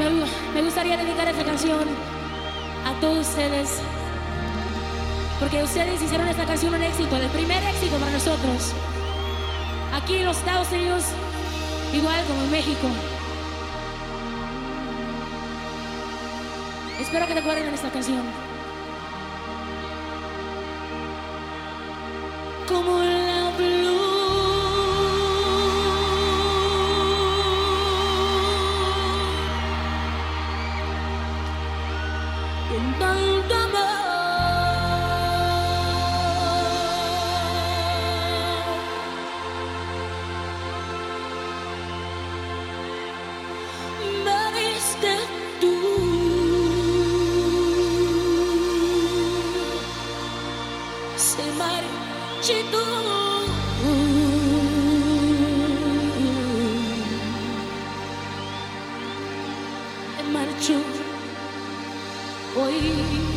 Me gustaría dedicar esta canción a todos ustedes, porque ustedes hicieron esta canción un éxito, el primer éxito para nosotros. Aquí en los Estados Unidos, igual como en México. Espero que te acuerden de esta canción. Como la blue en tanto amor, me diste tú. Se marchitó. Marchó hoy.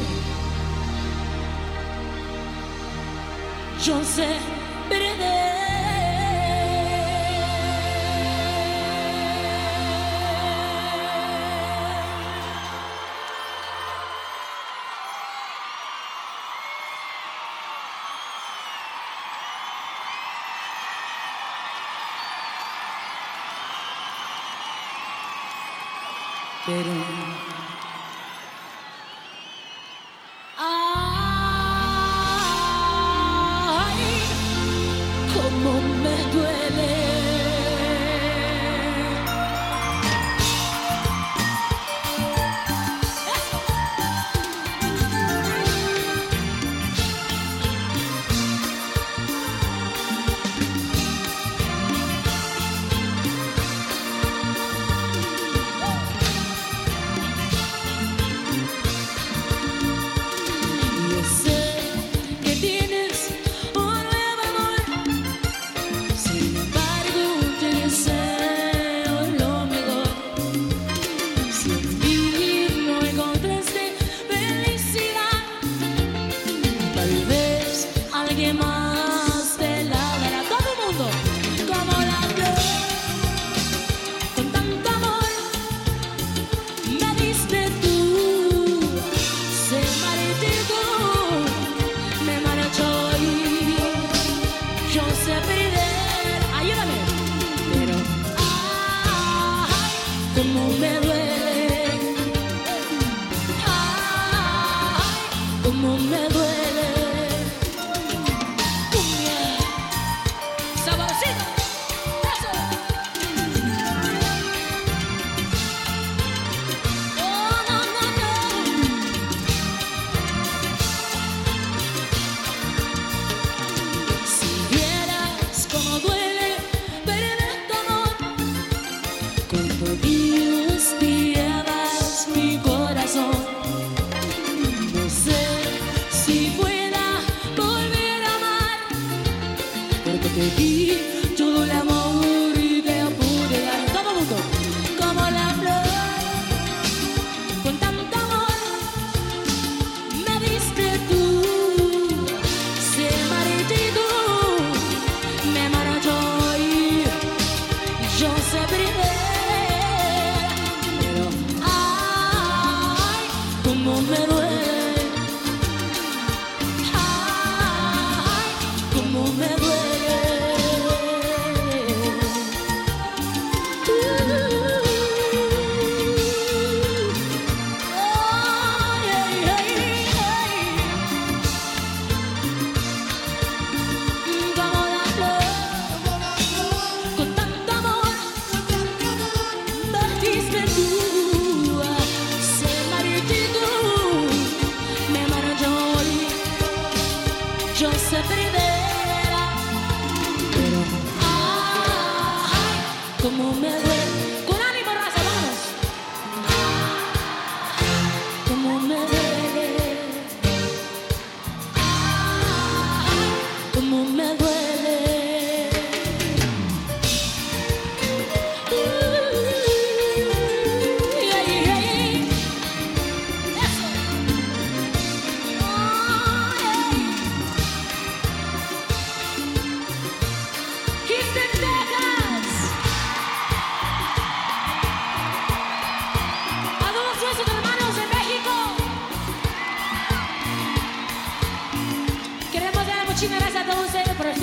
Yo sé perder. Pero ay, cómo me duele. Más te la dará todo el mundo, como la flor, con tanto amor me diste tú. Se marchitó, me marchó y yo sé perder. Ayúdame, pero ay, cómo me duele, ay, cómo me duele. Dios pierdas mi corazón, no sé si pueda volver a amar, porque te di todo el amor y te pude dar todo el mundo, como la flor, con tanto amor me diste tú. Se marchitó, me marchó y yo sé perder. Cómo me duele, ay, cómo me duele.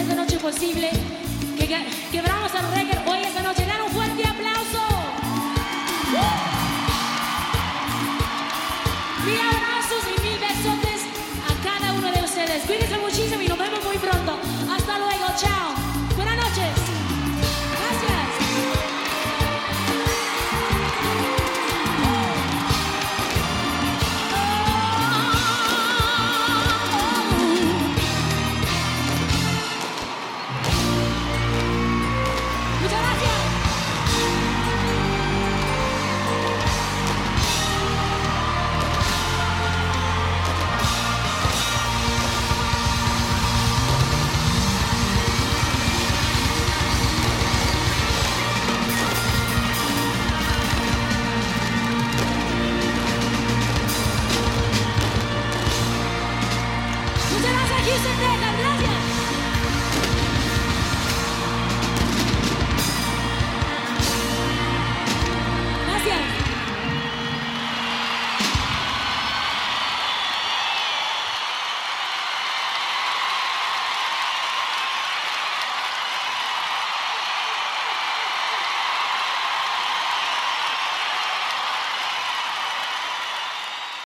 esta noche posible, que quebramos el récord hoy esta noche. Dan un fuerte aplauso. Mil abrazos y mil besotes a cada uno de ustedes. Cuídense muchísimo y nos vemos muy pronto. Hasta luego, chao. Buenas noches. Gracias. Muchas gracias. Muchas gracias, Houston, Texas.